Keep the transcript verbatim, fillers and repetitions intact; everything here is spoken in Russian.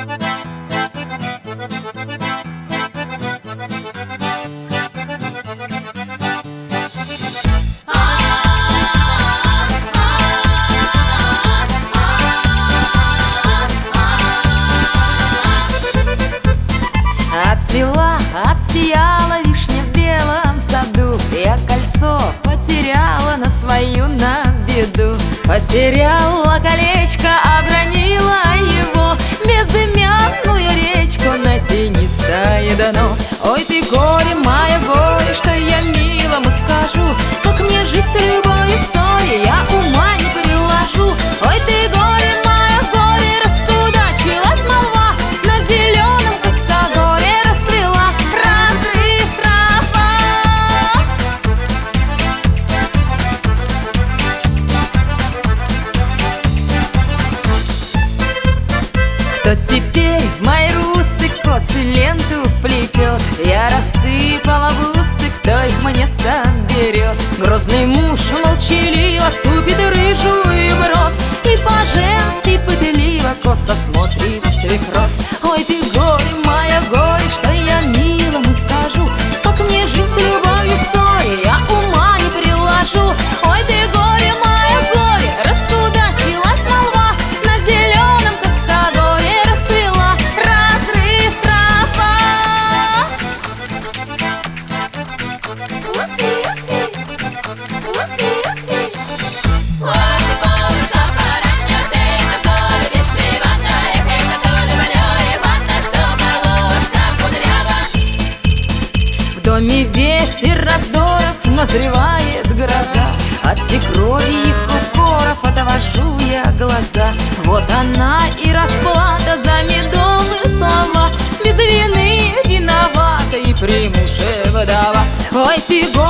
Отцвела, отсияла вишня в белом саду. Я кольцо потеряла на свою на беду. Потеряла колечко, обронила его, безымянную речку на тенистое дно. Ой, ты горе, мое горе, что я милому скажу, как мне жить с любовью ссоре, я ума не приложу. Ой, ты горе, мое горе, рассудачилась молва, на зеленом косогоре расцвела разрыв трава. Кто теперь в мои русы косы ленту вплетет? Я рассыпала бусы, кто их мне соберет? Грозный муж молчаливо супит рыжую бровь и по-женски пытливо косо смотрит свекровь. Ой, ты горе, моя горе, что я милому скажу, как мне жить с любовью ссоре, я ума не приложу. Ой, ты горе, моя горе, рассудачилась молва, на зеленом косогоре расцвела разрыв трава. В доме ветер раздоров, назревает гроза, от свекрови их укоров отвожу я глаза. Вот она и расплата за медовые слова, без вины виновата и при муже вдова. Ой, ты